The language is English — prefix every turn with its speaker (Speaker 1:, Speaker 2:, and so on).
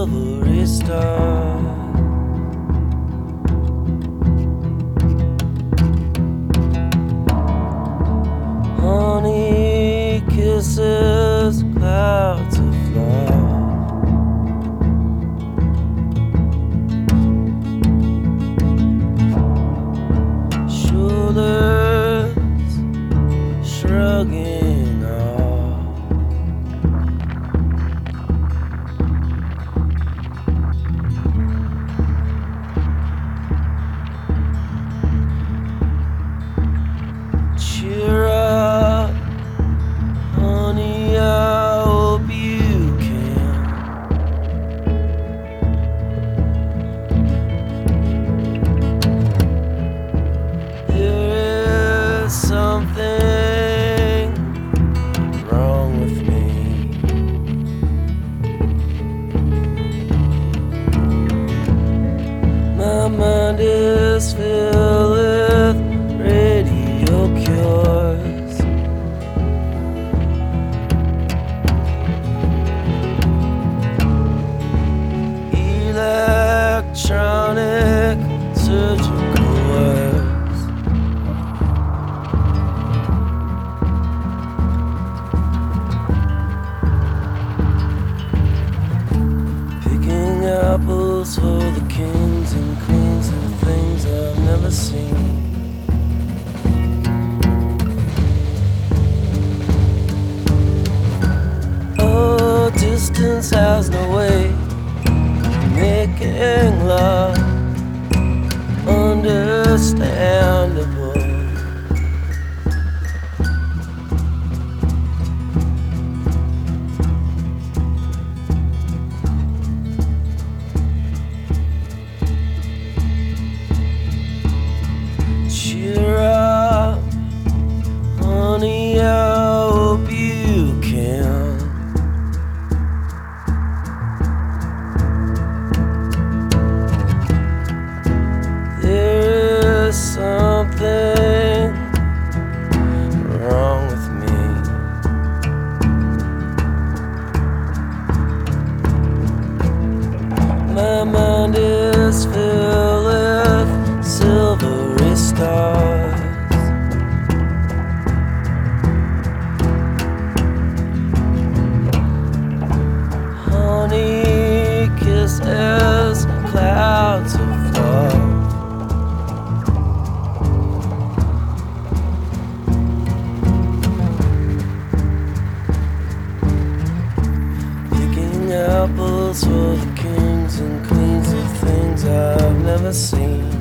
Speaker 1: silvery star. Honey kisses clouds of love. Shoulders shrugging off. Cheer up, honey, I hope you can. There is something wrong with me. My mind is filled with radio cures. Electronic surgical words. Picking apples for the kings and queens of things I've never seen. Oh, distance has no way of making love understandable. Cheer up, honey, I hope you can. There is something wrong with me. My mind is filled with silvery stars. Honey kisses clouds of love. Picking apples for the kings and queens of things I've never seen.